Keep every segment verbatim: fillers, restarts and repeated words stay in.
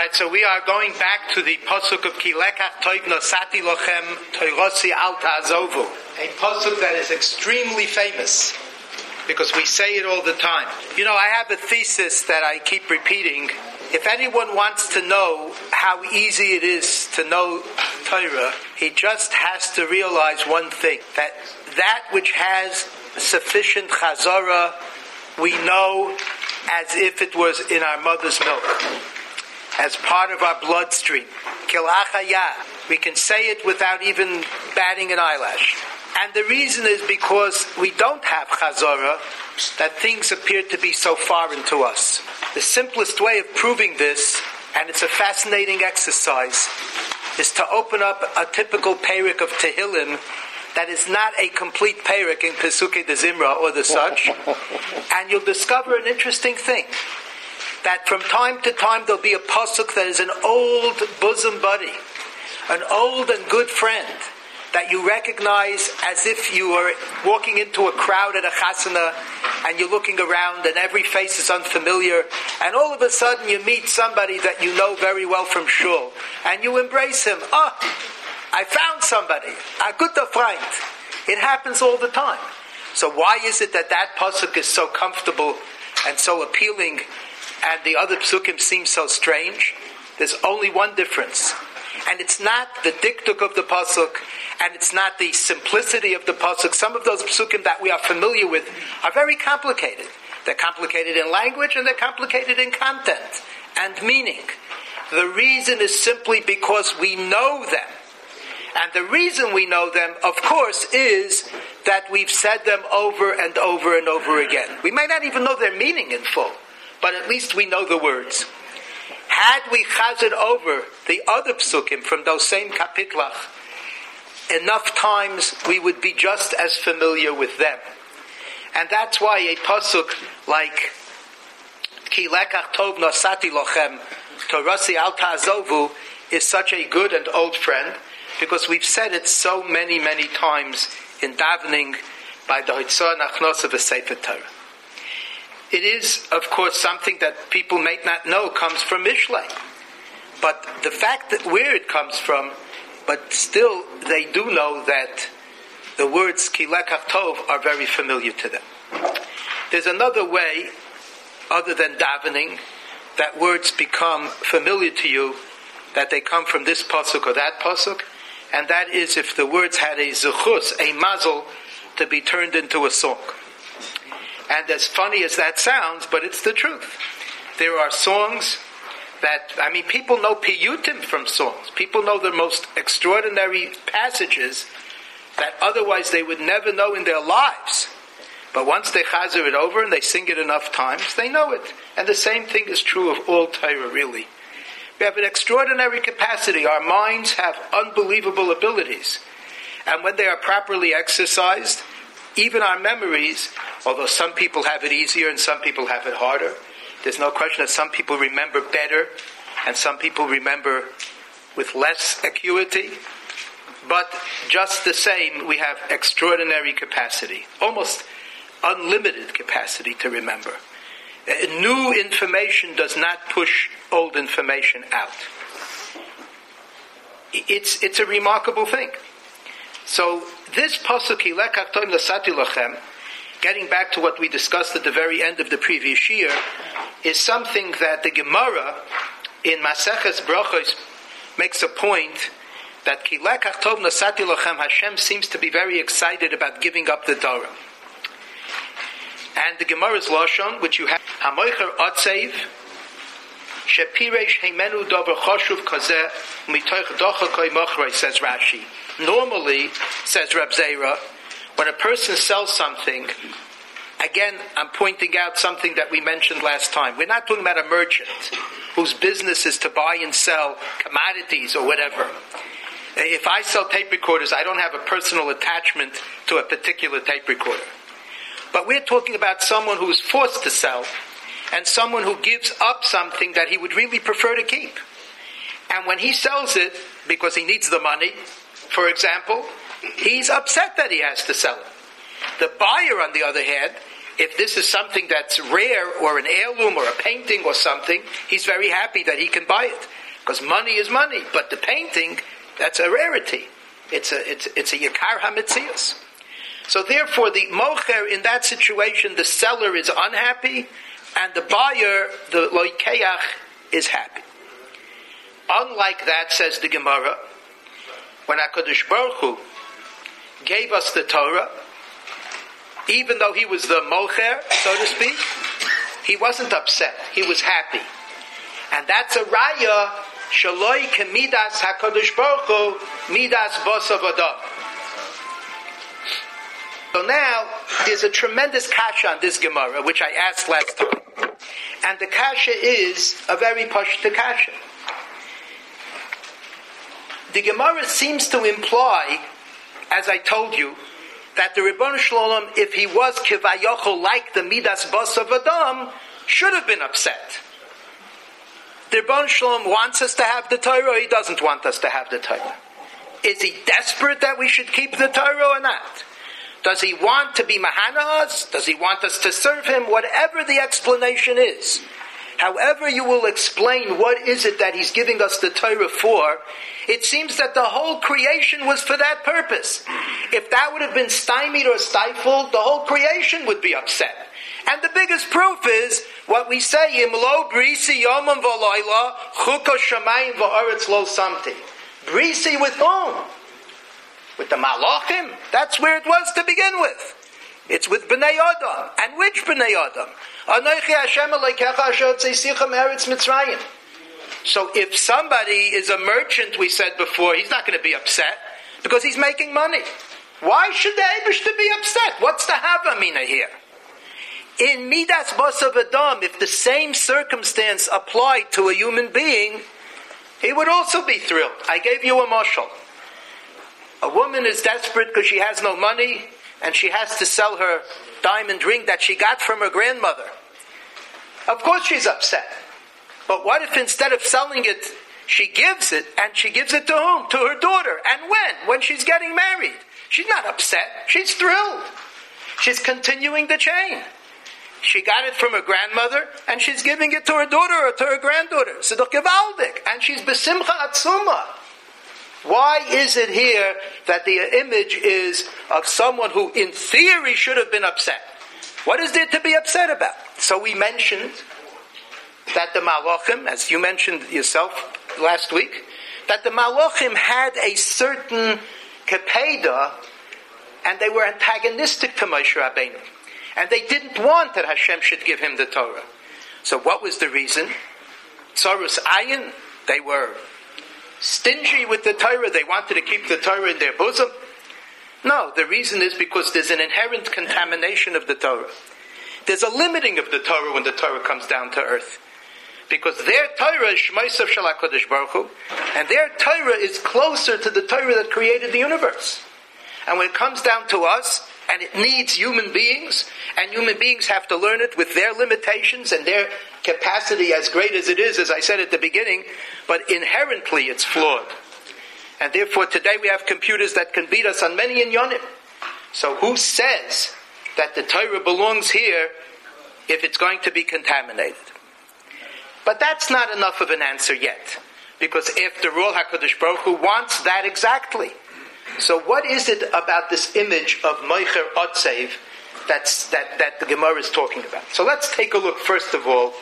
Right, so we are going back to the pasuk of Ki lekach tov nosati lochem toirosi al ta'azovu, a pasuk that is extremely famous because we say it all the time. You know, I have a thesis that I keep repeating. If anyone wants to know how easy it is to know Torah, he just has to realize one thing, that that which has sufficient chazara, we know as if it was in our mother's milk, as part of our bloodstream. Kilachaya. We can say it without even batting an eyelash. And the reason is because we don't have chazara, that things appear to be so foreign to us. The simplest way of proving this, and it's a fascinating exercise, is to open up a typical perik of Tehillim that is not a complete perik in Pesukei de Zimra or the such, and you'll discover an interesting thing. That from time to time there'll be a pasuk that is an old bosom buddy, an old and good friend that you recognize as if you are walking into a crowd at a chasana and you're looking around and every face is unfamiliar, and all of a sudden you meet somebody that you know very well from shul and you embrace him. Oh, I found somebody, a guter Freund. It happens all the time. So why is it that that pasuk is so comfortable and so appealing, and the other psukim seem so strange? There's only one difference. And it's not the diktuk of the pasuk, and it's not the simplicity of the pasuk. Some of those psukim that we are familiar with are very complicated. They're complicated in language, and they're complicated in content and meaning. The reason is simply because we know them. And the reason we know them, of course, is that we've said them over and over and over again. We may not even know their meaning in full, but at least we know the words. Had we chazed over the other psukim from those same kapitlach enough times, we would be just as familiar with them. And that's why a pasuk like Ki lekach tov nosati lochem torasi al ta'azovu is such a good and old friend, because we've said it so many, many times in davening by the Hitzah Nachnos of a Sefer Torah. It is, of course, something that people may not know comes from Mishlei. But the fact that where it comes from, but still they do know that the words Ki lekach tov are very familiar to them. There's another way, other than davening, that words become familiar to you, that they come from this pasuk or that pasuk, and that is if the words had a zechus, a mazel, to be turned into a song. And as funny as that sounds, but it's the truth. There are songs that, I mean, people know piyutim from songs. People know the most extraordinary passages that otherwise they would never know in their lives. But once they chazer it over and they sing it enough times, they know it. And the same thing is true of all Torah, really. We have an extraordinary capacity. Our minds have unbelievable abilities. And when they are properly exercised, even our memories, although some people have it easier and some people have it harder, there's no question that some people remember better and some people remember with less acuity. But just the same, we have extraordinary capacity, almost unlimited capacity to remember. New information does not push old information out. It's it's a remarkable thing. So this pasuk, Ki lekach tov nosati lochem, getting back to what we discussed at the very end of the previous year, is something that the Gemara in Maseches Brachos makes a point that Ki lekach tov nosati lochem, Hashem seems to be very excited about giving up the Torah. And the Gemara's Lashon, which you have, Hamoicher Otzev, Shepiresh Heimenu Dover Choshuv Kazeh, Mitoich Docha Koi Mochrei, says Rashi. Normally, says Reb Zera, when a person sells something, again, I'm pointing out something that we mentioned last time. We're not talking about a merchant whose business is to buy and sell commodities or whatever. If I sell tape recorders, I don't have a personal attachment to a particular tape recorder. But we're talking about someone who is forced to sell, and someone who gives up something that he would really prefer to keep. And when he sells it, because he needs the money, for example, he's upset that he has to sell it. The buyer, on the other hand, If this is something that's rare or an heirloom or a painting or something, he's very happy that he can buy it. Because money is money. But the painting, that's a rarity. It's a, it's, it's a Yikar HaMetzias. So therefore, the mocher in that situation, the seller is unhappy, and the buyer, the loikeach, is happy. Unlike that, says the Gemara, when HaKadosh Baruch Hu gave us the Torah, even though he was the mocher, so to speak, he wasn't upset. He was happy. And that's a raya, shaloi kemidas HaKadosh Baruch Hu, midas bosav adam. So now, there's a tremendous kasha on this Gemara, which I asked last time. And the kasha is a very pashta kasha. The Gemara seems to imply, as I told you, that the Ribbon Shalom, if he was kivayochel like the Midas Basav Adam, should have been upset. The Ribbon Shalom wants us to have the Torah, or he doesn't want us to have the Torah. Is he desperate that we should keep the Torah or not? Does he want to be mahana us? Does he want us to serve him? Whatever the explanation is. However you will explain what is it that he's giving us the Torah for, it seems that the whole creation was for that purpose. If that would have been stymied or stifled, the whole creation would be upset. And the biggest proof is what we say, Imlo brisi yomam v'layla chuko shamayim v'aretz lo samti. Brisi with whom? With the malachim? That's where it was to begin with. It's with Bnei Adam. And which Bnei Adam? Anochi Hashem Elokecha asher tzeicham eretz Mitzrayim. So if somebody is a merchant, we said before, he's not going to be upset because he's making money. Why should the Eibishter be upset? What's the Havamina here? In Midas Basav Adam, if the same circumstance applied to a human being, he would also be thrilled. I gave you a mashal. A woman is desperate because she has no money and she has to sell her diamond ring that she got from her grandmother. Of course she's upset. But what if instead of selling it, she gives it, and she gives it to whom? To her daughter. And when? When she's getting married. She's not upset. She's thrilled. She's continuing the chain. She got it from her grandmother, and she's giving it to her daughter or to her granddaughter. Sidduch Gevaldik. And she's besimcha atzuma. Why is it here that the image is of someone who in theory should have been upset? What is there to be upset about? So we mentioned that the Malachim, as you mentioned yourself last week, that the Malachim had a certain kepeda, and they were antagonistic to Moshe Rabbeinu. And they didn't want that Hashem should give him the Torah. So what was the reason? Tzarus Ayin, they were stingy with the Torah, they wanted to keep the Torah in their bosom. No, the reason is because there's an inherent contamination of the Torah. There's a limiting of the Torah when the Torah comes down to earth. Because their Torah is Shmeisav Shel HaKadosh Baruch Hu, and their Torah is closer to the Torah that created the universe. And when it comes down to us, and it needs human beings, and human beings have to learn it with their limitations and their capacity as great as it is, as I said at the beginning, but inherently it's flawed. And therefore today we have computers that can beat us on many inyonim. So who says that the Torah belongs here if it's going to be contaminated? But that's not enough of an answer yet. Because after all, HaKadosh Baruch Hu wants that exactly. So what is it about this image of Moicher Otzev that's, that, that the Gemara is talking about? So let's take a look, first of all,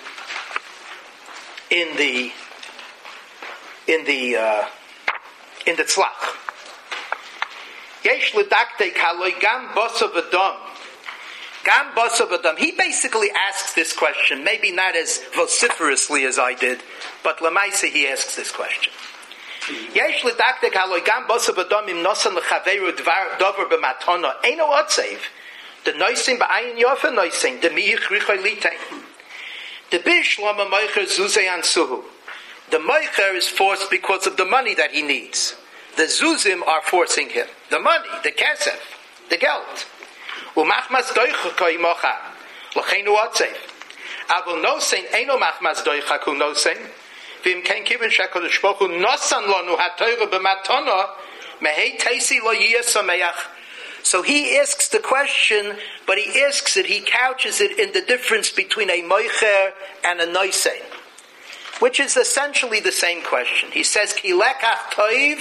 in the in the uh, in the Tzlach. Yesh l'daktek haloi gam basav adam. Gam basav adam. He basically asks this question, maybe not as vociferously as I did, but Lamaisa he asks this question. Yesh l'daktek haloi gam basav adam im nosan l'chaveru davar b'matana eino otzev. The noisim ba'ayin yofa noisim. The miyich richoy litein. The bishlama moicher zuzei ansuhu. The moicher is forced because of the money that he needs. The zuzim are forcing him. The money, the kesef, the geld. Umachmas doicha koi mocha. L'cheinu otzev. Avol nosein eino machmas doicha ku nosein. V'im ken kivin shakadosh baruch hu nosan lonu ha'torah b'matana mehei teisi lo yiyeh sameach. So he asks the question, but he asks it, he couches it in the difference between a moicher and a noisein, which is essentially the same question. He says, Ki lekach toiv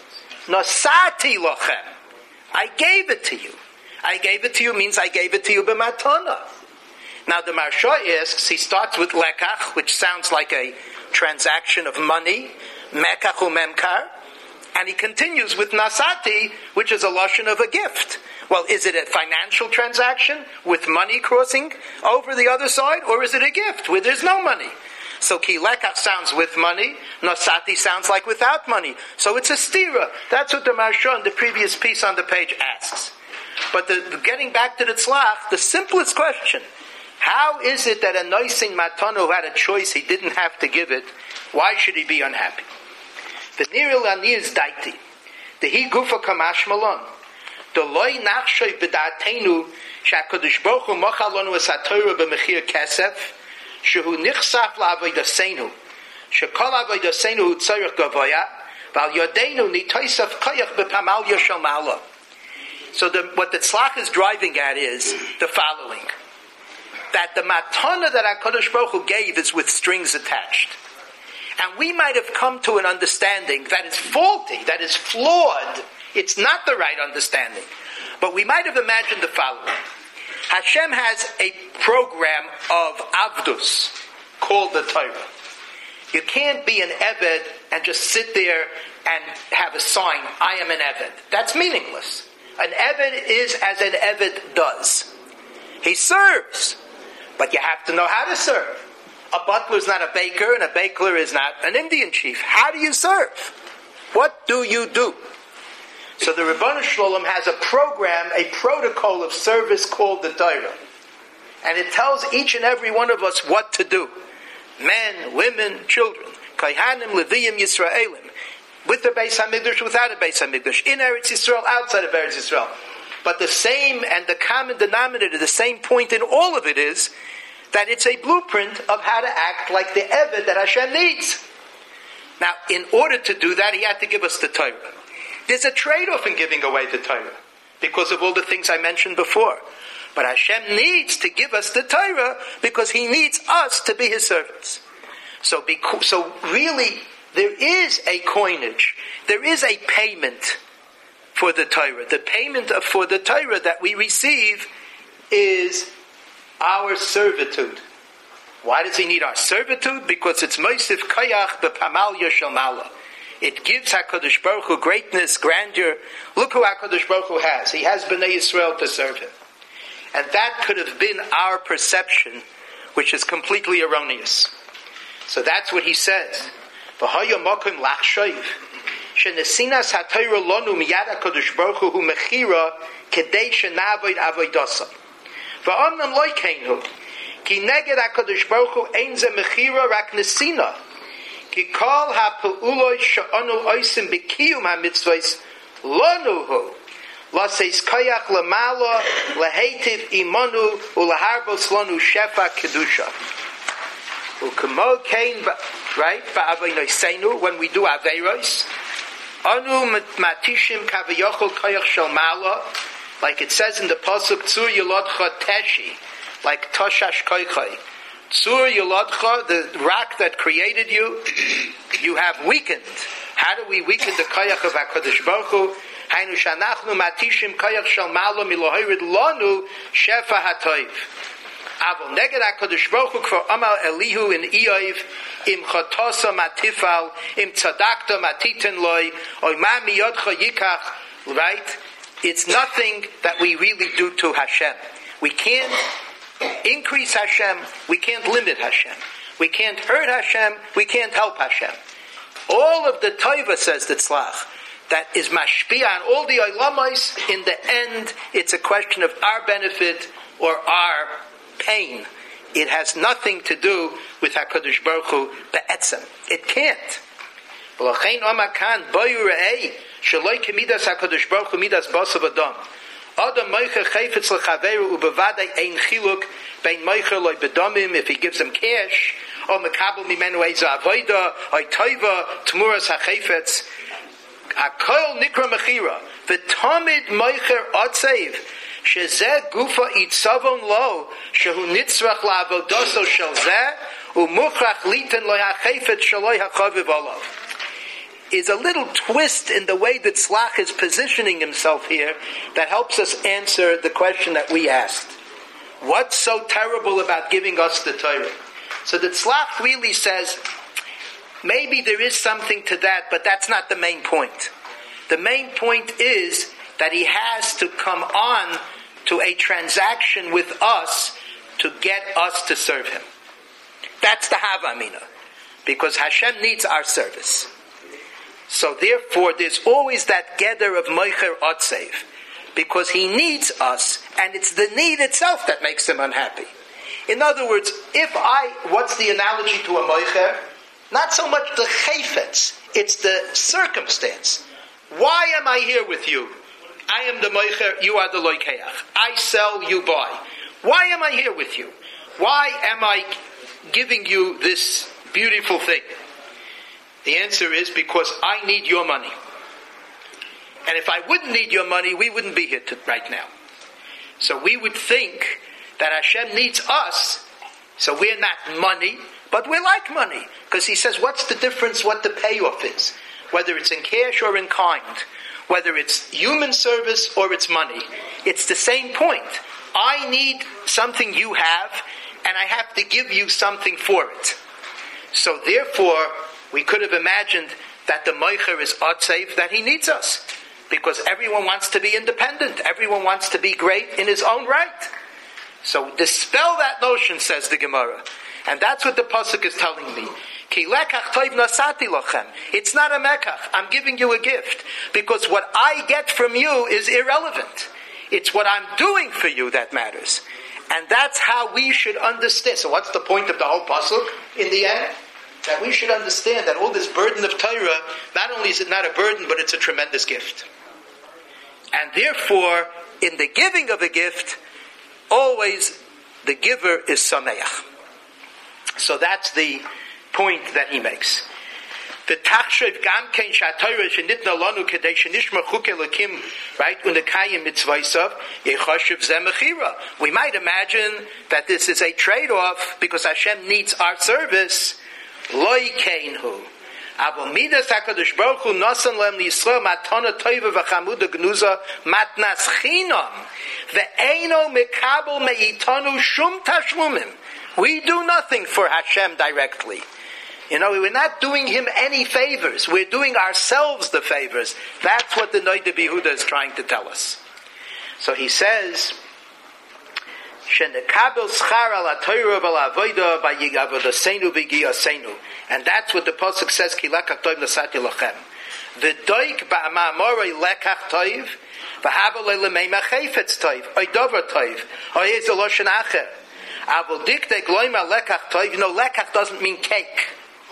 nosati lochem. I gave it to you. I gave it to you means I gave it to you b'matana. Now the Maharsha asks, he starts with lekach, which sounds like a transaction of money, mekach u memkar, and he continues with nasati, which is a lashon of a gift. Well, is it a financial transaction with money crossing over the other side, or is it a gift where there's no money? So ki lekach sounds with money, nasati sounds like without money. So it's a stira. That's what the Maharsha in the previous piece on the page asks. But the, the, getting back to the tzlach, the simplest question, how is it that a noising matana who had a choice, he didn't have to give it, why should he be unhappy? The niril ani is daiti. The hi gufa kamash malon. The loy nachshoy b'datenu shakadosh baruch hu mochal lanu es haTorah b'mechir kesef shehu nichsaf la'avodaseinu shekol avodaseinu hu tzorich gavoya v'al yodeinu nitoisaf koyach b'pamal yoshel ma'ala. So the, what the tzlach is driving at is the following: that the matana that HaKadosh Baruch Hu gave is with strings attached. And we might have come to an understanding that is faulty, that is flawed. It's not the right understanding. But we might have imagined the following. Hashem has a program of avdus called the Torah. You can't be an Eved and just sit there and have a sign, I am an Eved. That's meaningless. An Eved is as an Eved does. He serves, but you have to know how to serve. A butler is not a baker, and a baker is not an Indian chief. How do you serve? What do you do? So the Ribono Shel Olam has a program, a protocol of service called the Torah. And it tells each and every one of us what to do. Men, women, children. Kohanim, Leviyim, Yisraelim. With the Beis HaMikdash, without a Beis HaMikdash. In Eretz Yisrael, outside of Eretz Yisrael. But the same and the common denominator, the same point in all of it is that it's a blueprint of how to act like the Eved that Hashem needs. Now, in order to do that, he had to give us the Torah. There's a trade-off in giving away the Torah because of all the things I mentioned before. But Hashem needs to give us the Torah because he needs us to be his servants. So, because, so really, there is a coinage. There is a payment for the Torah. The payment of, for the Torah that we receive is our servitude. Why does he need our servitude? Because it's Moisif Koyach B'Pamal Yoshel Mala. It gives HaKadosh Baruch Hu greatness, grandeur. Look who HaKadosh Baruch Hu has. He has Bnei Yisrael to serve him. And that could have been our perception, which is completely erroneous. So that's what he says. V'haya mokim lachshoiv. Shenesinas ha'Torah lonu miyad HaKadosh Baruch Hu mechira kedei shenavoid avoidasa. V'amnam loy keinu. Ki neged HaKadosh Baruch Hu ein ze mechira rak nesina. Ki kol ha'pe'uloi she'onu oisim b'kiyum ha'mitzvahs lonu hu. Laseis koyach lamala lehetiv imanu ulaharbos lonu shefa kedusha. Ukamo kein, right? Ba'avoinoseinu, when we do aveiros. Anu matishim kavayochol koyach shel mala, like it says in the pasuk Tzur Yilodcha Teshi, like Toshash Koichai. Tzur Yilodcha, the rock that created you, you have weakened. How do we weaken the koyach of HaKadosh Baruch Hu? Hainu shanachnu matishim koyach shel mala milohirid lanu shefa hatoiv. Avol neged HaKadosh Baruch Hu kvar amal Elihu in Iyov im chotosa matifal im tzadakta matiten loy oy ma miyodcha yikach. Right? It's nothing that we really do to Hashem. We can't increase Hashem. We can't limit Hashem. We can't hurt Hashem. We can't help Hashem. All of the Taiva, says the Tzlach, that is mashpia on all the olamais, in the end, it's a question of our benefit or our pain. It has nothing to do with HaKadosh Baruch Hu be'etzem. It can't. V'lachein omakan boyu re'ei shaloi kemidas HaKadosh Baruch Hu midas basav adam. Adam moicher chayfetz l'chaveru ubevadei ein chiluk bein moicher loy bedomim, if he gives him cash, or mekabel mimenu eiza avoida, or toiva tmuras hachayfetz. Hakol nikra mechira. V'tamid moicher otzev, shezeh gufa itzavon lo, shehu nitzrach la'avodoso shel zeh, u'muchrach liten lo ha'chefet shaloi ha'chaviv olav. Is a little twist in the way that Tzlach is positioning himself here that helps us answer the question that we asked. What's so terrible about giving us the Torah? So the Tzlach really says, maybe there is something to that, but that's not the main point. The main point is that he has to come on to a transaction with us to get us to serve him. That's the Havamina. Because Hashem needs our service. So therefore, there's always that gather of Moicher Otsev, because he needs us, and it's the need itself that makes him unhappy. In other words, if I, what's the analogy to a Moicher? Not so much the chayfetz, it's the circumstance. Why am I here with you? I am the Moicher, you are the Loikeach. I sell, you buy. Why am I here with you? Why am I giving you this beautiful thing? The answer is because I need your money. And if I wouldn't need your money, we wouldn't be here to, right now. So we would think that Hashem needs us, so we're not money, but we're like money. Because he says, what's the difference what the payoff is? Whether it's in cash or in kind. Whether it's human service or it's money. It's the same point. I need something you have, and I have to give you something for it. So therefore, we could have imagined that the Moicher is Otsev, that he needs us. Because everyone wants to be independent. Everyone wants to be great in his own right. So dispel that notion, says the Gemara. And that's what the Pasuk is telling me. Ki lekach toiv nasati lochem. It's not a mekach. I'm giving you a gift. Because what I get from you is irrelevant. It's what I'm doing for you that matters. And that's how we should understand. So what's the point of the whole Pasuk in the end? That we should understand that all this burden of Torah, not only is it not a burden, but it's a tremendous gift. And therefore, in the giving of a gift, always the giver is sameach. So that's the point that he makes. The tachshav gam kein shatayra shenitna lanu kedei shenishma chukei Elokim, right? Unekayim mitzvaysav yechashiv zemechira. We might imagine that this is a trade-off because Hashem needs our service. Loi keinhu. Avo midas hakadosh baruch hu nasan lem liyisrael matana toiva v'chamuda gnuza matnas chinam ve'eino mekabel meitanu shum tashlumim. We do nothing for Hashem directly. You know, we're not doing him any favors. We're doing ourselves the favors. That's what the Noda B'Yehuda is trying to tell us. So he says, "Shenekabel schar al haTorah v'al avoda v'yigavodasenu v'giyasenu," and that's what the pasuk says. Ki lekach toiv nasati lochem. V'doik ba'amamorei lekach toiv v'havel le'lemei chayfetz toiv oidover toiv oyez loshen acher. Avol diktek loyma lekach toiv. You know, lekach doesn't mean cake.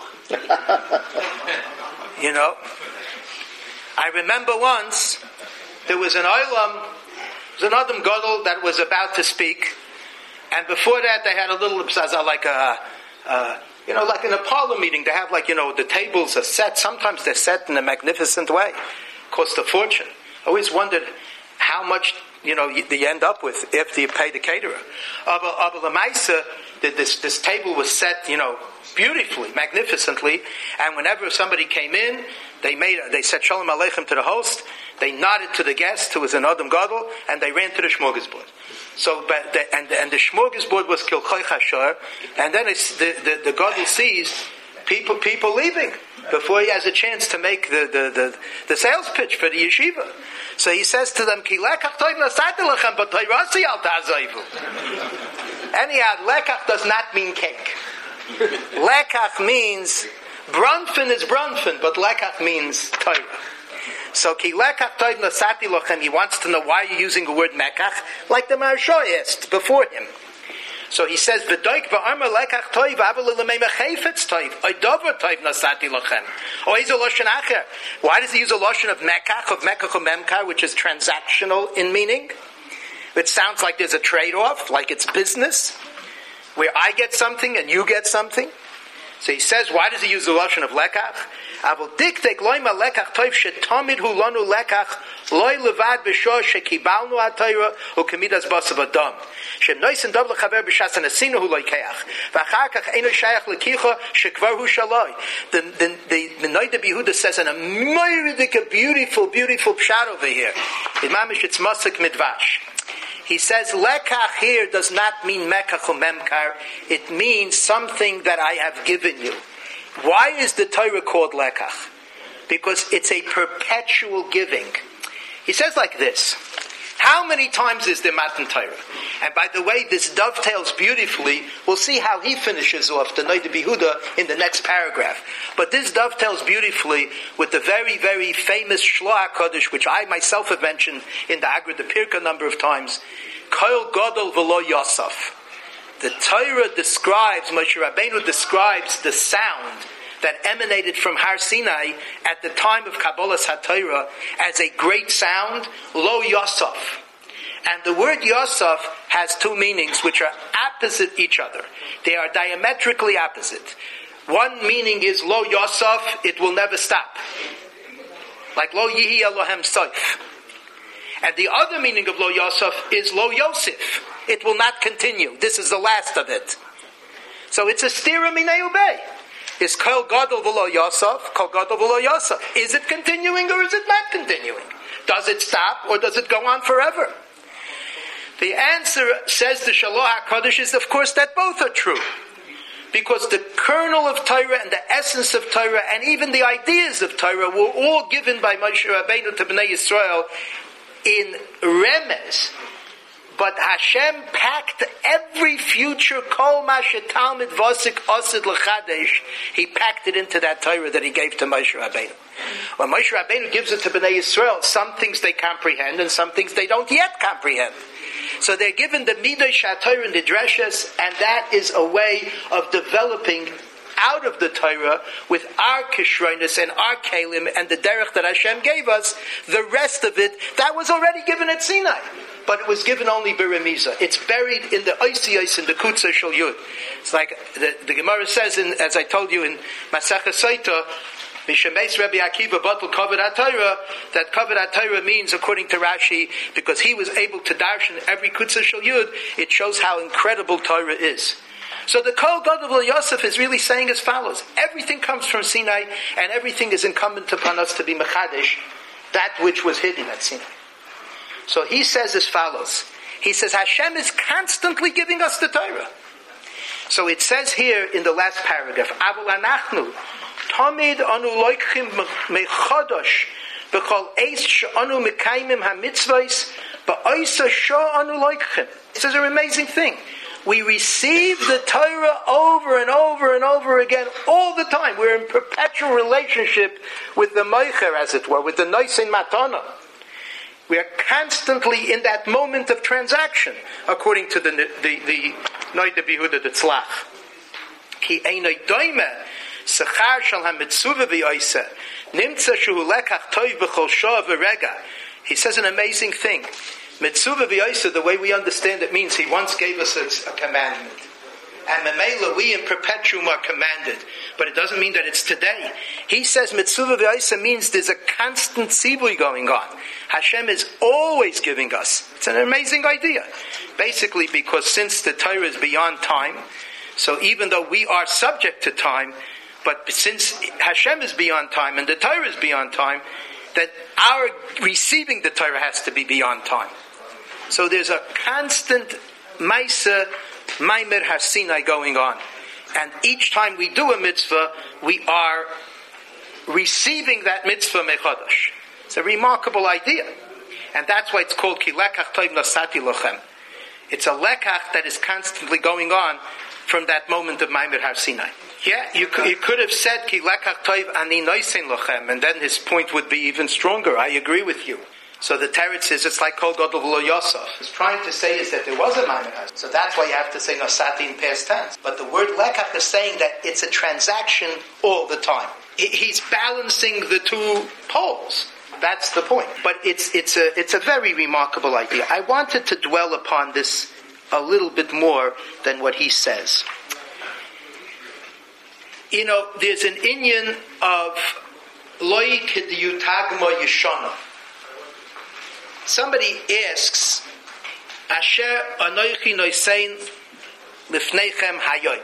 You know, I remember once there was an olam, there was an Adam Gadol that was about to speak, and before that they had a little like a, uh, you know, like in a parlor meeting, they have like, you know, the tables are set. Sometimes they're set in a magnificent way, cost a fortune. I always wondered how much, you know, you, you end up with if you pay the caterer. Abba the Maisa, this this table was set, you know, beautifully, magnificently, and whenever somebody came in, they made they said Shalom Aleichem to the host, they nodded to the guest who was an Adam Gadol, and they ran to the smorgasbord. So, but the, and and the smorgasbord was Kilchoi Chashar, and then it's, the the the Gadol sees people people leaving before he has a chance to make the the the, the sales pitch for the yeshiva. So he says to them, Ki lekach toiv nasati lochem, but toirasi al ta'azovu. Anyhow, lekach does not mean cake. Lekach means brunfen is brunfen, but lekach means Torah. So ki lekach toiv nasati lochem. He wants to know why you're using the word mekach, like the Maharsha asked before him. So he says, "V'doik ba'arma lekach toiv aval le'lemei chayfetz toiv oidover toiv nasati lochem." Or he's a lashon acher. Why does he use a lashon of mekach, of mekach or memkar, which is transactional in meaning? It sounds like there's a trade-off, like it's business, where I get something and you get something. So he says, why does he use the lashon of lekach? Avol diktek loima lekach toiv shetamid hu lanu lekach loy levad b'shor shekibalnu atayra u kemidas basav adam. Shem noisen dav lechaver b'shas anasinu hu loy keach. V'achar kach eno shayach lekicha shekvar hu shaloi. The the the Noida Behuda says an a beautiful, beautiful pshat over here. In Mamish it's Masik Midvash. He says, lekach here does not mean mekach or memkar. It means something that I have given you. Why is the Torah called lekach? Because it's a perpetual giving. He says like this. How many times is there Matan Torah? And by the way, this dovetails beautifully. We'll see how he finishes off the Noida Behuda in the next paragraph. But this dovetails beautifully with the very, very famous Shloah HaKadosh, which I myself have mentioned in the Agra de Pirka a number of times. Koil Gadol V'lo Yosef. The Torah describes, Moshe Rabbeinu describes the sound that emanated from Har Sinai at the time of Kabbalas HaTorah as a great sound, Lo Yosef. And the word Yosef has two meanings which are opposite each other. They are diametrically opposite. One meaning is Lo Yosef, it will never stop. Like Lo Yihi Elohem Soif. And the other meaning of Lo Yosef is Lo Yosef. It will not continue. This is the last of it. So it's a stira minei ubei. Is Kol Gadol V'lo Yosef, Kol Gadol V'lo Yosef. Is it continuing or is it not continuing? Does it stop or does it go on forever? The answer, says the Shloah HaKadosh, is of course that both are true. Because the kernel of Torah and the essence of Torah and even the ideas of Torah were all given by Moshe Rabbeinu to Bnei Yisrael in remez. But Hashem packed every future kol mashet talmid vosik osid l'chadesh. He packed it into that Torah that he gave to Moshe Rabbeinu. When Moshe Rabbeinu gives it to Bnei Yisrael, some things they comprehend and some things they don't yet comprehend. So they're given the Midah Shat-Torah and the Dreshes, and that is a way of developing out of the Torah with our Kishroinus and our Kalim and the Derech that Hashem gave us. The rest of it, that was already given at Sinai. But it was given only Beremiza. It's buried in the Oisiyos in the Kutza Shel Yud. It's like the, the Gemara says, in, as I told you in Masechah Saita, Mishemes Rabbi Akiva Batal Kavod HaTorah, that Kavod HaTorah means, according to Rashi, because he was able to darshan every Kutza Shel Yud, it shows how incredible Torah is. So the Kol Gadol V'lo Yosef is really saying as follows. Everything comes from Sinai, and everything is incumbent upon us to be Mechadish, that which was hidden at Sinai. So he says as follows. He says Hashem is constantly giving us the Torah. So it says here in the last paragraph, Avol anachnu tamid anu loichim mechadosh b'chol eis she'anu mekayimim hamitzvos ba'oisa she'anu loichim. It says an amazing thing. We receive the Torah over and over and over again all the time. We're in perpetual relationship with the Meicher, as it were, with the Noisen Matana. We are constantly in that moment of transaction, according to the the the Noida Behuda the Tzlach. Ki einay doime sechar shal hamitzuva v'yoyse nimtza shu lekach toiv b'chol shah v'rega. He says an amazing thing. Mitzuva v'yoyse, the way we understand it, means he once gave us a, a commandment. And Memela, we in perpetuum are commanded. But it doesn't mean that it's today. He says Mitzuva v'yoyse means there's a constant tzivui going on. Hashem is always giving us. It's an amazing idea. Basically, because since the Torah is beyond time, so even though we are subject to time, but since Hashem is beyond time and the Torah is beyond time, that our receiving the Torah has to be beyond time. So there's a constant Maisa Maimer Har Sinai going on. And each time we do a mitzvah, we are receiving that mitzvah mechadosh. It's a remarkable idea. And that's why it's called Ki Lekach Toiv Nasati Lochem. It's a lekach that is constantly going on from that moment of Maimer Har Sinai. Yeah, you could, you could have said Ki Lekach Toiv Ani Noisin Lochem, and then his point would be even stronger. I agree with you. So the teretz is, it's like Kol Gadol V'lo Yosef. He's trying to say is that there was a Maimer Har Sinai. So that's why you have to say Nosati in past tense. But the word lekach is saying that it's a transaction all the time. He's balancing the two poles. That's the point. But it's it's a it's a very remarkable idea. I wanted to dwell upon this a little bit more than what he says. You know, there's an inyan of Loi Kidiyu Tagma Yishana. Somebody asks, Asher Anoichi Noisein Lifneichem Hayoim.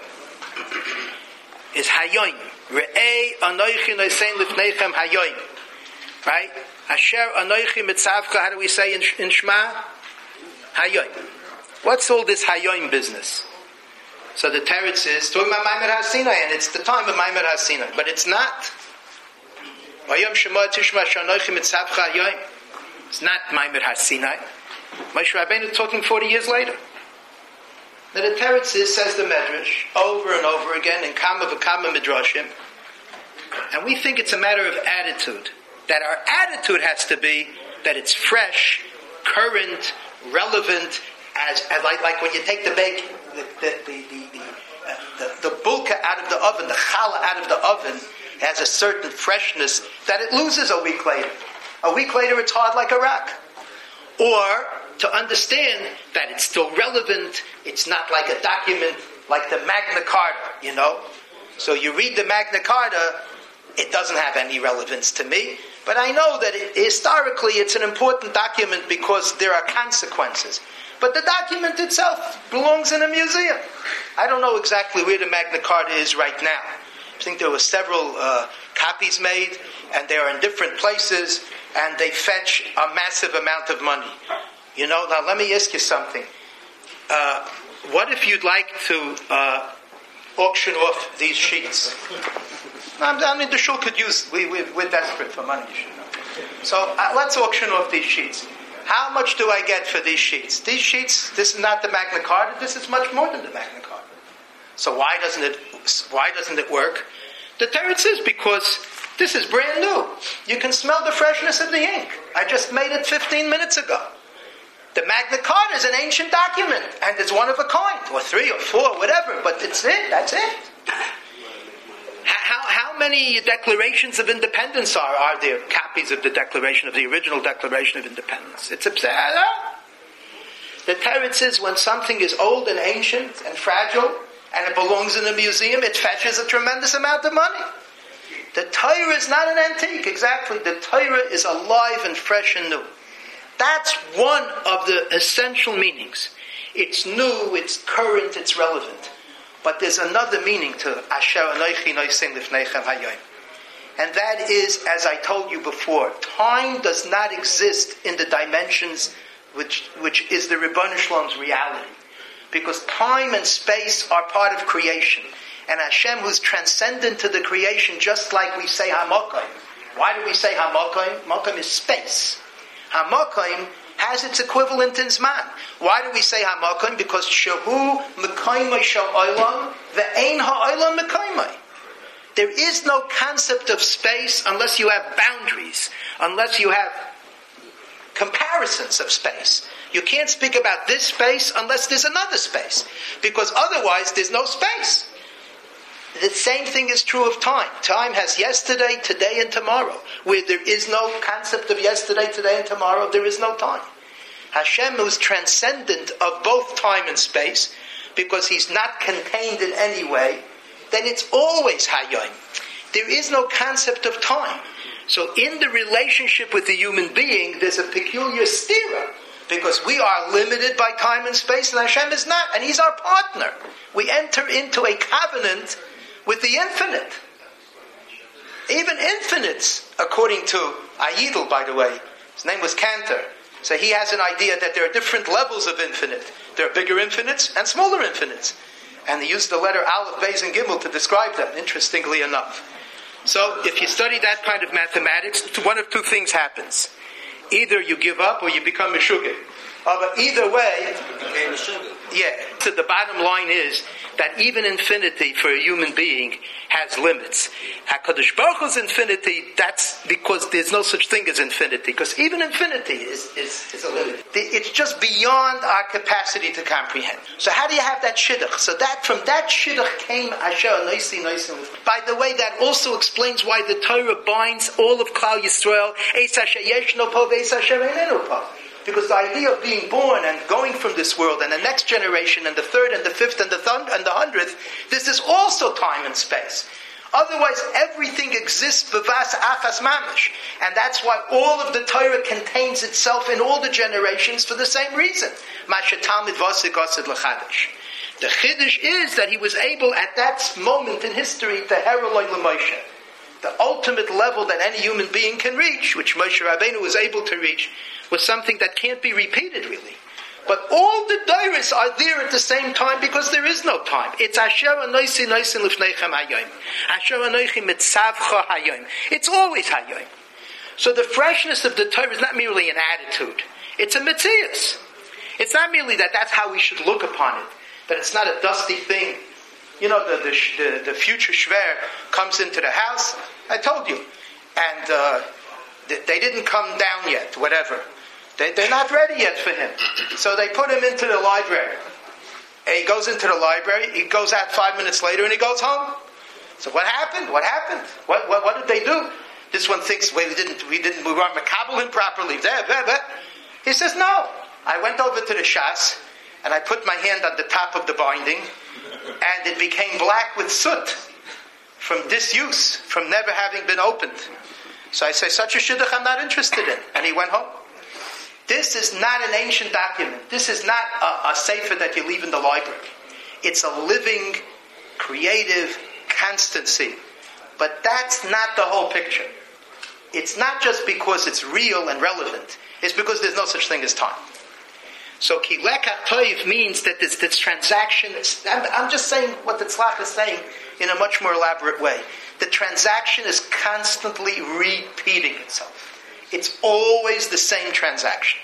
Is Hayoim. Re'ei Anoichi Noisein Lifneichem Hayoim. Right? Asher Anoichi Mitzavcha, how do we say in, in Shema? Hayoim. What's all this Hayoim business? So the Teretz is talking about Maimer HaSinai, and it's the time of Maimer HaSinai, but it's not. Vayom Shema Tishma Shanoichi Mitzavcha Hayoim. It's not Maimer HaSinai. Moshe Rabbeinu talking forty years later. Now the Teretz is, says the Medrash, over and over again in Kama V'Kama Midrashim, and we think it's a matter of attitude. That our attitude has to be that it's fresh, current, relevant, as, as like, like when you take the bake, the the the the, the, uh, the, the bulka out of the oven, the challah out of the oven, has a certain freshness that it loses a week later. A week later, it's hard like a rock. Or to understand that it's still relevant, it's not like a document like the Magna Carta, you know. So you read the Magna Carta, it doesn't have any relevance to me. But I know that it, historically it's an important document because there are consequences. But the document itself belongs in a museum. I don't know exactly where the Magna Carta is right now. I think there were several uh, copies made, and they are in different places, and they fetch a massive amount of money. You know, now let me ask you something. Uh, what if you'd like to uh, auction off these sheets? I mean, the shul could use, we, we, we're desperate for money, you know. So uh, let's auction off these sheets. How much do I get for these sheets? These sheets, this is not the Magna Carta, this is much more than the Magna Carta. So why doesn't it, why doesn't it work? The Teretz is because this is brand new. You can smell the freshness of the ink. I just made it fifteen minutes ago. The Magna Carta is an ancient document, and it's one of a kind, or three or four, whatever, but it's it, that's it. How, how many declarations of independence are, are there? Copies of the declaration, of the original Declaration of Independence. It's absurd. The Teretz is when something is old and ancient and fragile, and it belongs in a museum, it fetches a tremendous amount of money. The Torah is not an antique, exactly. The Torah is alive and fresh and new. That's one of the essential meanings. It's new, it's current, it's relevant. But there's another meaning to Asher Anoichi Noisem Lifneichem Hayoim. And that is, as I told you before, time does not exist in the dimensions which, which is the Ribbon Shlom's reality. Because time and space are part of creation. And Hashem, who's transcendent to the creation, just like we say Hamokim. Why do we say Hamokim? Mokim is space. Hamokim has its equivalent in Zman. Why do we say Hamokim? Because Shehu Mekaymai Shal Olam Ve'ein Ha'olam Mekaymai. There is no concept of space unless you have boundaries, unless you have comparisons of space. You can't speak about this space unless there's another space, because otherwise there's no space. The same thing is true of time. Time has yesterday, today, and tomorrow. Where there is no concept of yesterday, today, and tomorrow, there is no time. Hashem is transcendent of both time and space, because He's not contained in any way, then it's always Hayoim. There is no concept of time. So in the relationship with the human being, there's a peculiar stira, because we are limited by time and space, and Hashem is not, and He's our partner. We enter into a covenant with the infinite. Even infinites, according to Ayidel, by the way, his name was Cantor, so he has an idea that there are different levels of infinite. There are bigger infinites and smaller infinites. And he used the letter Aleph, Beis, and Gimel to describe them, interestingly enough. So, if you study that kind of mathematics, one of two things happens. Either you give up or you become Meshugah. Uh, but either way, yeah. So the bottom line is that even infinity for a human being has limits. HaKadosh Baruch Hu's infinity, that's because there's no such thing as infinity, because even infinity is, is, is a limit. It's just beyond our capacity to comprehend. So how do you have that shidduch? So that from that shidduch came Asher Noisi Noisim. By the way, that also explains why the Torah binds all of Klal Yisrael, Eis Asher Yeshno Po, Eis Asher Einenu Po. Because the idea of being born and going from this world and the next generation and the third and the fifth and the th- and the hundredth, this is also time and space. Otherwise, everything exists b'vas achas mamish. And that's why all of the Torah contains itself in all the generations for the same reason. Masha Talmid Vasik Asid L'Chadash. The Chiddush is that he was able at that moment in history to heraloi l'Moshe. The ultimate level that any human being can reach, which Moshe Rabbeinu was able to reach, was something that can't be repeated really. But all the Dairis are there at the same time because there is no time. It's Asher Anoisi Noisin Lifneichem Hayoim. Asher Anoichi Mitzavcha Hayoim. It's always Hayoim. So the freshness of the Torah is not merely an attitude. It's a Metzius. It's not merely that that's how we should look upon it. That it's not a dusty thing. You know, the the, the, the future Shver comes into the house. I told you. And uh, they, they didn't come down yet, whatever. They, they're not ready yet for him. So they put him into the library. And he goes into the library. He goes out five minutes later and he goes home. So what happened? What happened? What what, what did they do? This one thinks, wait, we didn't, we didn't, we weren't makabel him properly. There, there, there. He says, no. I went over to the Shas and I put my hand on the top of the binding and it became black with soot from disuse, from never having been opened. So I say, such a shidduch I'm not interested in. And he went home. This is not an ancient document. This is not a, a sefer that you leave in the library. It's a living, creative constancy. But that's not the whole picture. It's not just because it's real and relevant. It's because there's no such thing as time. So ki lekach toiv means that this, this transaction, I'm, I'm just saying what the Tzlach is saying in a much more elaborate way. The transaction is constantly repeating itself. It's always the same transaction.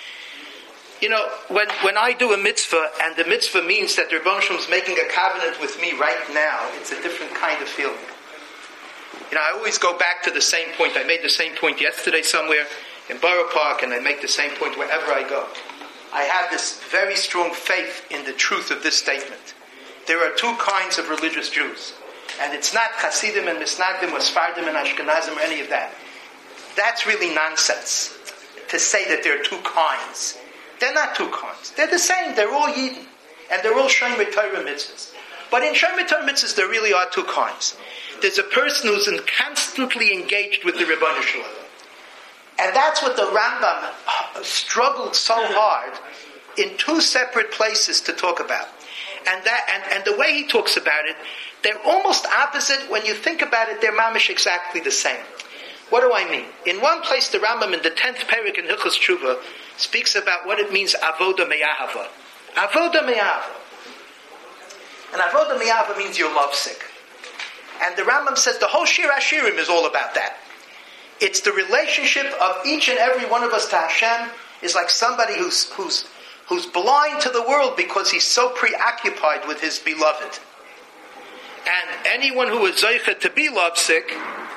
You know, when, when I do a mitzvah, and the mitzvah means that the Rebbeinu Shalom is making a covenant with me right now, it's a different kind of feeling. You know, I always go back to the same point. I made the same point yesterday somewhere in Borough Park, and I make the same point wherever I go. I have this very strong faith in the truth of this statement. There are two kinds of religious Jews. And it's not Hasidim and Misnagdim or Sfardim and Ashkenazim or any of that. That's really nonsense to say that there are two kinds. They're not two kinds. They're the same. They're all Yidden. And they're all Shomer Torah mitzvahs. But in Shomer Torah mitzvahs, there really are two kinds. There's a person who's in constantly engaged with the Rebbeinu Shalom. And that's what the Rambam struggled so hard in two separate places to talk about. And that, and, and the way he talks about it, they're almost opposite. When you think about it, they're mamish exactly the same. What do I mean? In one place, the Rambam in the tenth parak in Hilchos Tshuva speaks about what it means avoda me'ahava. Avoda me'ahava. And avoda me'ahava means you're lovesick. And the Rambam says the whole Shir Hashirim is all about that. It's the relationship of each and every one of us to Hashem is like somebody who's who's who's blind to the world because he's so preoccupied with his beloved. And anyone who is zeicha to be lovesick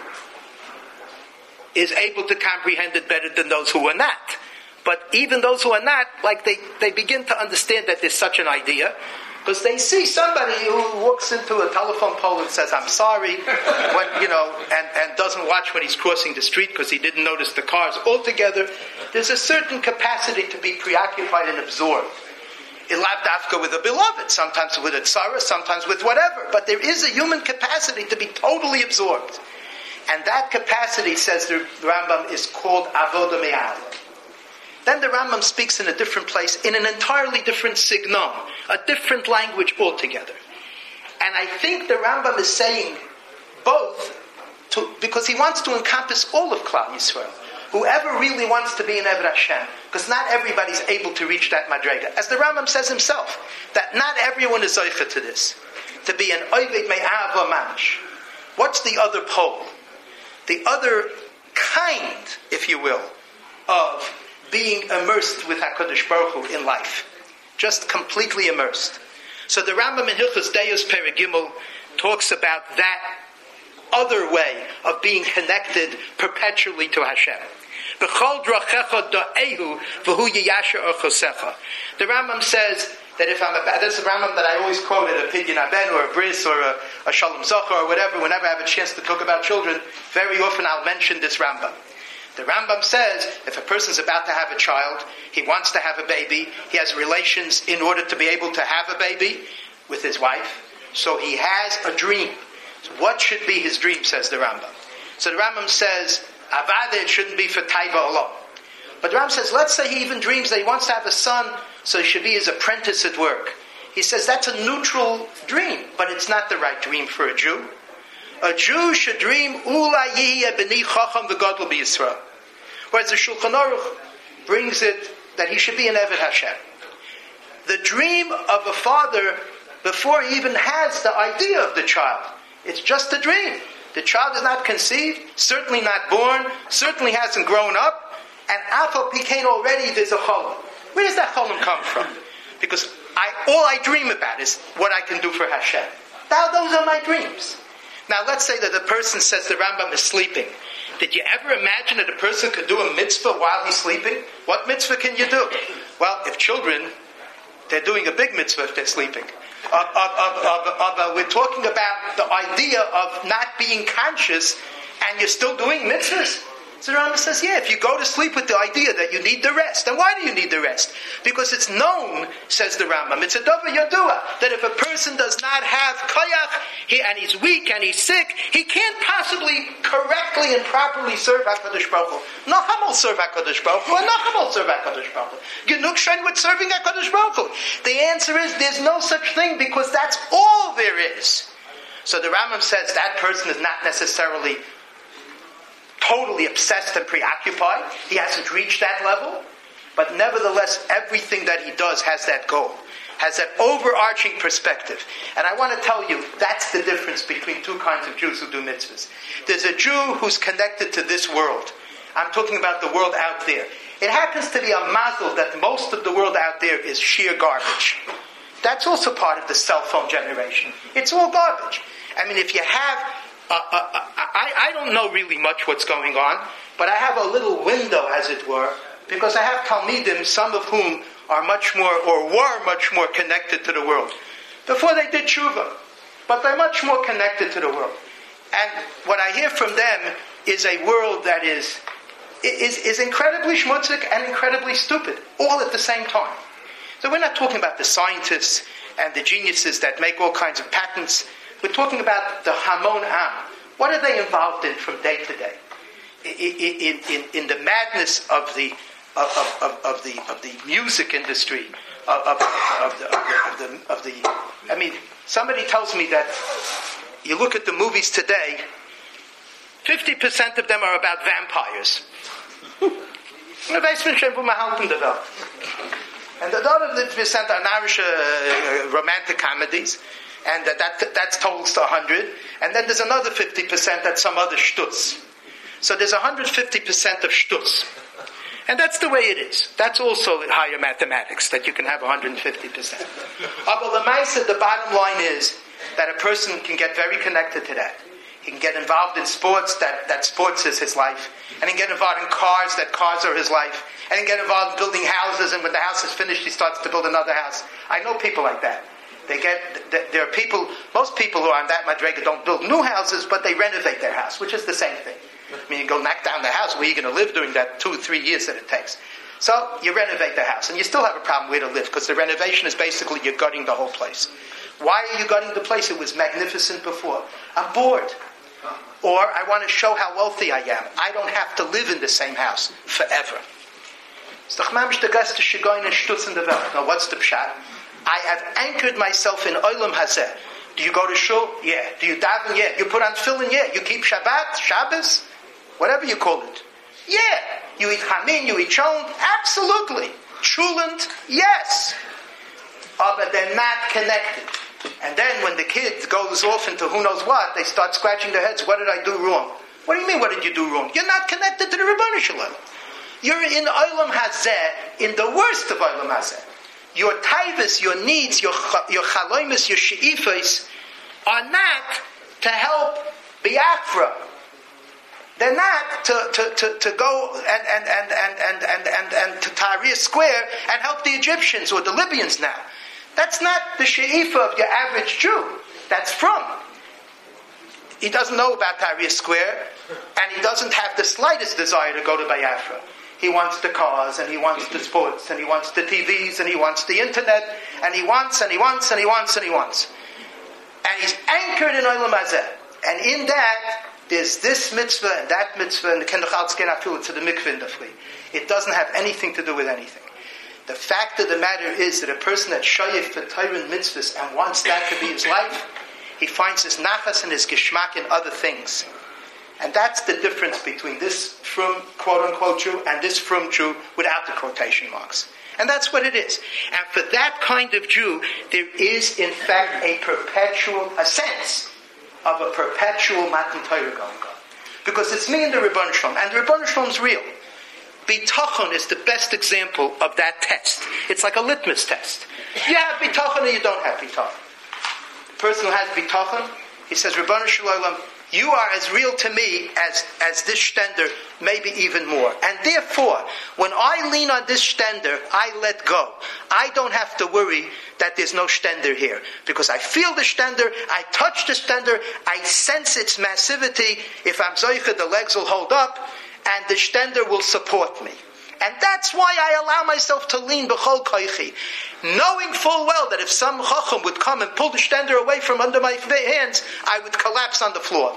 is able to comprehend it better than those who are not. But even those who are not, like they, they begin to understand that there's such an idea, because they see somebody who walks into a telephone pole and says, I'm sorry, when, you know, and, and doesn't watch when he's crossing the street because he didn't notice the cars altogether. There's a certain capacity to be preoccupied and absorbed. In Labdafka with a beloved, sometimes with a tzara, sometimes with whatever. But there is a human capacity to be totally absorbed. And that capacity, says the Rambam, is called avoda me'ahava. Then the Rambam speaks in a different place, in an entirely different signon, a different language altogether. And I think the Rambam is saying both, to, because he wants to encompass all of Klal Yisrael. Whoever really wants to be an Eved Hashem, because not everybody's able to reach that madrega. As the Rambam says himself, that not everyone is zeicha to this. To be an Oved Me'ahava Mamash. What's the other pole? The other kind, if you will, of being immersed with HaKadosh Baruch Hu in life. Just completely immersed. So the Rambam in Hilchos Deos Perek Gimel talks about that other way of being connected perpetually to Hashem. The Rambam says that if I'm a, that's the Rambam that I always quote at a Pidyon Aben or a Bris or a, a Shalom Zochar or whatever, whenever I have a chance to talk about children, very often I'll mention this Rambam. The Rambam says, if a person's about to have a child, he wants to have a baby, he has relations in order to be able to have a baby with his wife, so he has a dream So what should be his dream, says the Rambam. So the Rambam says, Avada, it shouldn't be for Taiva alone. But the Rambam says, let's say he even dreams that he wants to have a son, so he should be his apprentice at work. He says that's a neutral dream, but it's not the right dream for a Jew. A Jew should dream, Ula yihye b'ni chacham v'gadol b'Yisrael. Whereas the Shulchan Aruch brings it that he should be an Eved Hashem. The dream of a father before he even has the idea of the child. It's just a dream. The child is not conceived, certainly not born, certainly hasn't grown up, and Afal Pikain already there's a cholam. Where does that cholam come from? Because I, all I dream about is what I can do for Hashem. Now those are my dreams. Now let's say that the person says the Rambam is sleeping. Did you ever imagine that a person could do a mitzvah while he's sleeping? What mitzvah can you do? Well, if children, they're doing a big mitzvah if they're sleeping. Uh, uh, uh, uh, uh, uh, we're talking about the idea of not being conscious and you're still doing mitzvahs. So the Rambam says, yeah, if you go to sleep with the idea that you need the rest. And why do you need the rest? Because it's known, says the Rambam, it's a davar yadua, that if a person does not have koyach, he, and he's weak and he's sick, he can't possibly correctly and properly serve HaKadosh Baruch Hu. Nacham will serve HaKadosh Baruch Hu, and Nacham will serve HaKadosh Baruch Hu. Genug shein with serving HaKadosh Baruch Hu. The answer is, there's no such thing, because that's all there is. So the Rambam says that person is not necessarily totally obsessed and preoccupied. He hasn't reached that level. But nevertheless, everything that he does has that goal, has that overarching perspective. And I want to tell you, that's the difference between two kinds of Jews who do mitzvahs. There's a Jew who's connected to this world. I'm talking about the world out there. It happens to be a mazel that most of the world out there is sheer garbage. That's also part of the cell phone generation. It's all garbage. I mean, if you have Uh, uh, uh, I, I don't know really much what's going on, but I have a little window, as it were, because I have Talmidim, some of whom are much more, or were much more connected to the world. Before they did tshuva, but they're much more connected to the world. And what I hear from them is a world that is, is, is incredibly schmutzig and incredibly stupid, all at the same time. So we're not talking about the scientists and the geniuses that make all kinds of patents. We're talking about the Hamon Am. What are they involved in from day to day? In, in, in the madness of the of, of, of the of the music industry, of, of, of, the, of, the, of, the, of the. I mean, somebody tells me that you look at the movies today. Fifty percent of them are about vampires. And the other percent are Irish uh, romantic comedies. And that, that that's totals to one hundred. And then there's another fifty percent that's some other shtuts. So there's one hundred fifty percent of shtuts. And that's the way it is. That's also higher mathematics, that you can have one hundred fifty percent. But the Maisa, the bottom line is that a person can get very connected to that. He can get involved in sports, that, that sports is his life. And he can get involved in cars, that cars are his life. And he can get involved in building houses, and when the house is finished, he starts to build another house. I know people like that. They get, there are people, most people who are on that madrega don't build new houses, but they renovate their house, which is the same thing. I mean, you go knock down the house, where are you going to live during that two or three years that it takes? So, you renovate the house, and you still have a problem where to live, because the renovation is basically you're gutting the whole place. Why are you gutting the place? It was magnificent before. I'm bored. Or, I want to show how wealthy I am. I don't have to live in the same house forever. Now, what's the pshat? I have anchored myself in Olam Hazeh. Do you go to shul? Yeah. Do you daven? Yeah. You put on tefillin? Yeah. You keep Shabbat, Shabbos, whatever you call it. Yeah. You eat chamin, you eat chon? Absolutely. Chulent? Yes. Oh, but they're not connected. And then when the kid goes off into who knows what, they start scratching their heads. What did I do wrong? What do you mean, what did you do wrong? You're not connected to the Ribono Shel Olam. You're in Olam Hazeh, in the worst of Olam Hazeh. Your taivas, your needs, your your chaloimus, your she'ifos are not to help Biafra. They're not to, to, to, to go and and, and, and, and, and, and, and to Tahrir Square and help the Egyptians or the Libyans now. That's not the she'ifa of your average Jew. That's from. He doesn't know about Tahrir Square, and he doesn't have the slightest desire to go to Biafra. He wants the cars, and he wants the sports, and he wants the T Vs, and he wants the internet, and he wants, and he wants, and he wants, and he wants. And he's anchored in Olam Hazeh. And in that, there's this mitzvah and that mitzvah, and the kendachaltzken afilu to the mikveh in the fli. It doesn't have anything to do with anything. The fact of the matter is that a person that's shayif for Torah and mitzvahs and wants that to be his life, he finds his nachas and his geschmack in other things. And that's the difference between this from quote-unquote Jew and this from Jew without the quotation marks. And that's what it is. And for that kind of Jew, there is in fact a perpetual, a sense of a perpetual Matan Torah going on. Because it's me and the Rebbeinu Shalom, and the Rebbeinu Shalom's real. Bitachon is the best example of that test. It's like a litmus test. You have bitachon or you don't have bitachon. The person who has bitachon, he says, Rebbeinu Shalom, you are as real to me as, as this stender, maybe even more. And therefore, when I lean on this stender, I let go. I don't have to worry that there's no stender here. Because I feel the stender, I touch the stender, I sense its massivity. If I'm zoicha, the legs will hold up, and the stender will support me. And that's why I allow myself to lean b'chol koichi, knowing full well that if some chacham would come and pull the stender away from under my hands, I would collapse on the floor.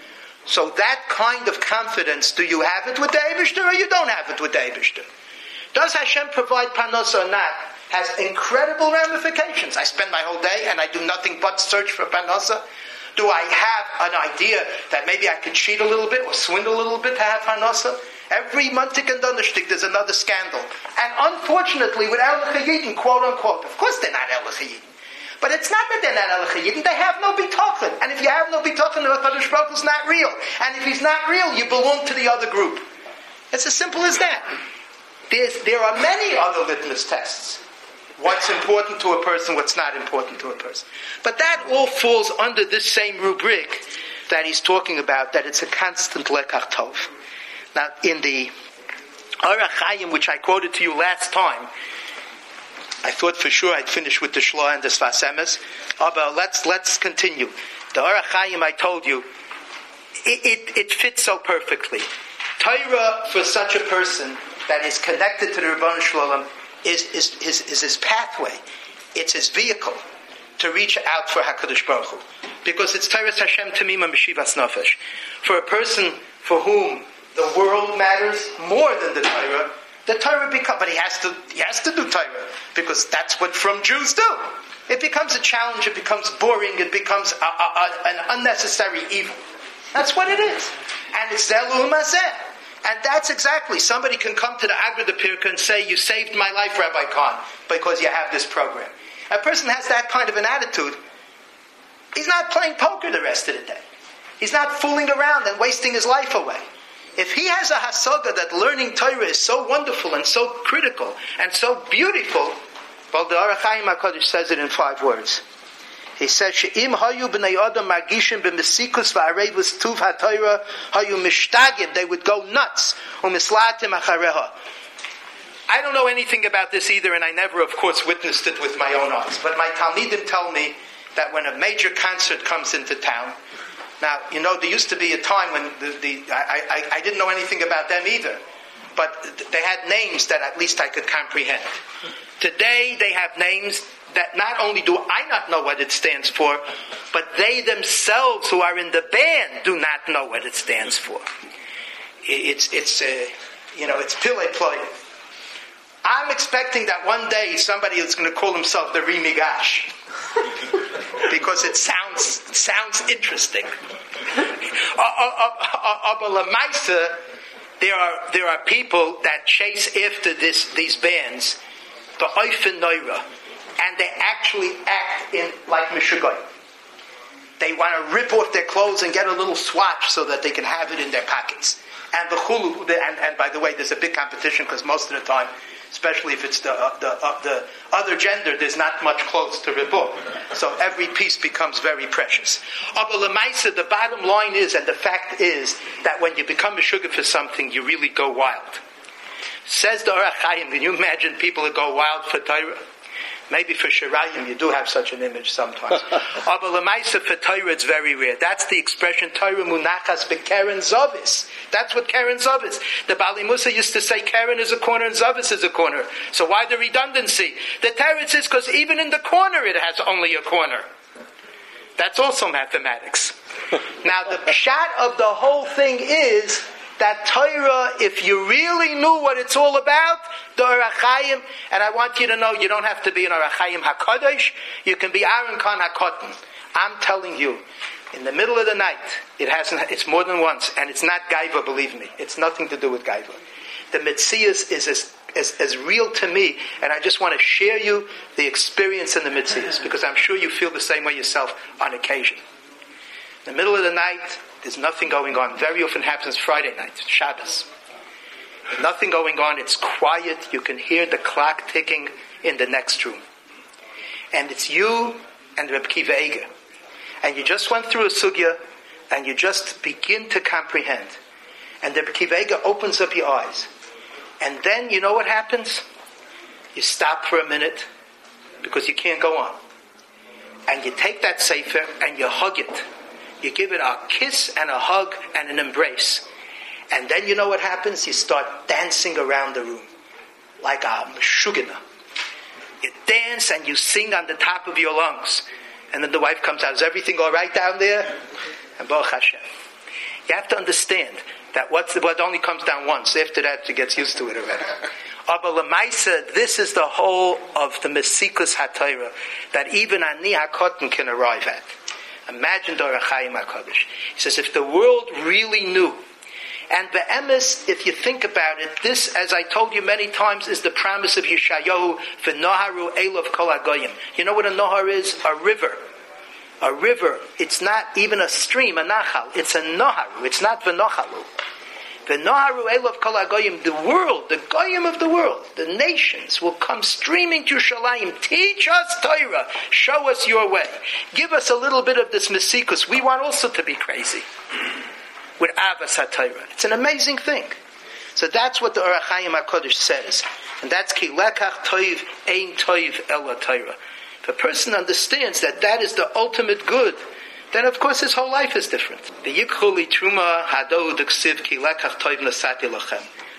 So that kind of confidence, do you have it with the Eibishter or you don't have it with the Eibishter? Does Hashem provide parnasa or not? Has incredible ramifications. I spend my whole day and I do nothing but search for parnasa. Do I have an idea that maybe I could cheat a little bit or swindle a little bit to have parnasa? Every Muntik and Donnerstick, there's another scandal. And unfortunately, with Elach HaYidin, quote unquote, of course they're not Elach HaYidin. But it's not that they're not Elach HaYidin, they have no bitachon. And if you have no bitachon, the Kadosh Baruch Hu is not real. And if he's not real, you belong to the other group. It's as simple as that. There's, there are many other litmus tests. What's important to a person, what's not important to a person. But that all falls under this same rubric that he's talking about, that it's a constant lekach tov. Now, in the Orach Chaim, which I quoted to you last time, I thought for sure I'd finish with the Shloah and the Sfas Emes. Oh, but let's let's continue. The Orach Chaim, I told you, it, it, it fits so perfectly. Torah for such a person that is connected to the Rebbeinu Shalom is is, is is his pathway. It's his vehicle to reach out for HaKadosh Baruch Hu. Because it's Torah Hashem Tamima Meshivas Nefesh. For a person for whom the world matters more than the Torah, the Torah becomes, but he has to, he has to do Torah, because that's what from Jews do. It becomes a challenge, it becomes boring, it becomes a, a, a, an unnecessary evil. That's what it is. And it's Zelu Mazeh. And that's exactly, somebody can come to the Agra de Pirka and say, you saved my life, Rabbi Kahn, because you have this program. A person has that kind of an attitude, he's not playing poker the rest of the day. He's not fooling around and wasting his life away. If he has a hasaga that learning Torah is so wonderful and so critical and so beautiful, well, the Orach Chaim HaKadosh says it in five words. He says, "She'im hayu b'nei adam margishim b'mesikus v'arevus tuv haTorah hayu mishtagim." They would go nuts. U'mislatim achareha. I don't know anything about this either, and I never, of course, witnessed it with my own eyes. But my Talmidim tell me that when a major concert comes into town. Now, you know, there used to be a time when the, the I, I, I didn't know anything about them either. But they had names that at least I could comprehend. Today, they have names that not only do I not know what it stands for, but they themselves who are in the band do not know what it stands for. It's, it's uh, you know, it's pile ploy. I'm expecting that one day somebody is going to call himself the Rimigash. Because it sounds sounds interesting. There are there are people that chase after this these bands, the Oifen Neura, and they actually act in like Mishigoy. They want to rip off their clothes and get a little swatch so that they can have it in their pockets. And the chulu, and, and by the way, there's a big competition because most of the time, especially if it's the uh, the uh, the other gender, there's not much clothes to rip off. So every piece becomes very precious. But l'maisa, the bottom line is, and the fact is, that when you become a sugar for something, you really go wild. Says the Orach Chaim, can you imagine people that go wild for Torah? Maybe for Shirayim you do have such an image sometimes. But l'maisa for Torah it's very rare. That's the expression Torah munachas bekeren zovis. That's what Keren Zavis. The Bali Musa used to say Keren is a corner and Zavis is a corner. So why the redundancy? The teretz is because even in the corner it has only a corner. That's also mathematics. Now, the shot of the whole thing is that Torah, if you really knew what it's all about, the Orach Chaim, and I want you to know, you don't have to be an Orach Chaim HaKadosh, you can be Aaron Khan HaKotten. I'm telling you, in the middle of the night, it hasn't. It's more than once, and it's not Gaiva, believe me. It's nothing to do with Gaiva. The Metzias is as, as, as real to me, and I just want to share you the experience in the Metzias, because I'm sure you feel the same way yourself on occasion. In the middle of the night, there's nothing going on. Very often happens Friday night, Shabbos. There's nothing going on. It's quiet. You can hear the clock ticking in the next room. And it's you and Reb Kiva Eger. And you just went through a sugya, and you just begin to comprehend. And Reb Kiva Eger opens up your eyes. And then, you know what happens? You stop for a minute, because you can't go on. And you take that sefer, and you hug it. You give it a kiss and a hug and an embrace. And then you know what happens? You start dancing around the room. Like a meshugana. You dance and you sing on the top of your lungs. And then the wife comes out. Is everything all right down there? And Baruch Hashem. You have to understand that what's the, what only comes down once. After that, she gets used to it already. Abba Lamaisa, this is the whole of the Mesikus HaTorah that even Ani HaKotten can arrive at. Imagine the Orach Chaim HaKadosh. He says, if the world really knew, and be'emes, if you think about it, this, as I told you many times, is the promise of Yeshayahu, v'noharu elov kol hagoyim. You know what a nohar is? A river. A river. It's not even a stream, a nachal. It's a noharu. It's not v'nochalu. V'noharu elov kol hagoyim. The world, the goyim of the world, the nations will come streaming to Yerushalayim. Teach us Torah. Show us your way. Give us a little bit of this mesikus. We want also to be crazy. With Avas HaTorah. It's an amazing thing. So that's what the Orach Chaim HaKadosh says. And that's Ki lekach toiv ein toiv ela Torah. If a person understands that that is the ultimate good, then of course his whole life is different. The Yikchu li truma hadou d'ksiv ki lekach toiv nasati lachem.